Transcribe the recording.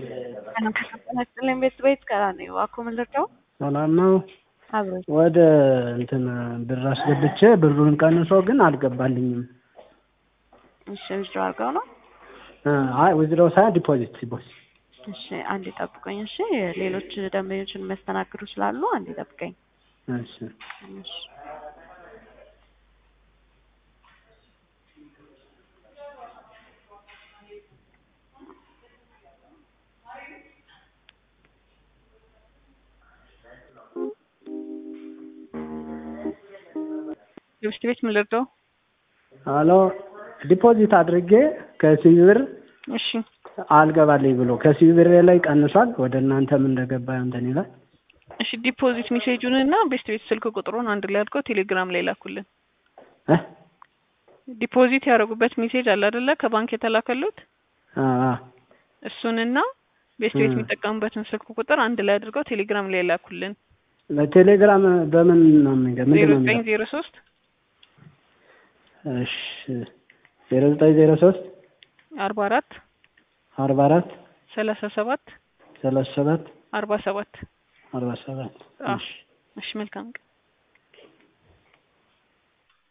أنا هتكلم ቤት ጋር ነው ዋኮ ምልርተው ሰላም ነው አብሮ ወደ እንትን ብር አስገብቼ ብሩን ቀንሶ ግን አልገባልኝም። እሺ ዊዝድሮ አድርገው ነው? አይ ዊዝድሮ ሳይሆን ዲፖዚት ሲቦስ። እሺ አንዴ ጠብቀኝ። እሺ ሌሎች ደንበኞችን መስተናግዱ ስላሉ አንዴ ጠብቀኝ። እሺ እሺ ቤት ምልርተው አሎ ዲፖዚት አድርጌ ከሲብር እሺ አልገባልኝ ብሎ ከሲብር ላይ ቀንሷል። ወደ እናንተም እንደገባ እንትን ይላል። እሺ ዲፖዚት ሜሴጁን እና ቤት ስልክ ቁጥሩን አንድ ላይ አድርገው ቴሌግራም ላይ ላኩልን። ዲፖዚት ያደረጉበት ሜሴጅ አለ አይደለ? ከባንክ የተላከሉት እሱንና ቤት የሚጠቀሙበትን ስልክ ቁጥር አንድ ላይ አድርገው ቴሌግራም ላይ ላኩልን። ለቴሌግራም በምን ነው የሚገርም? 0903 እሺ 0903 44 44 37 47 47 47 እሺ መልካም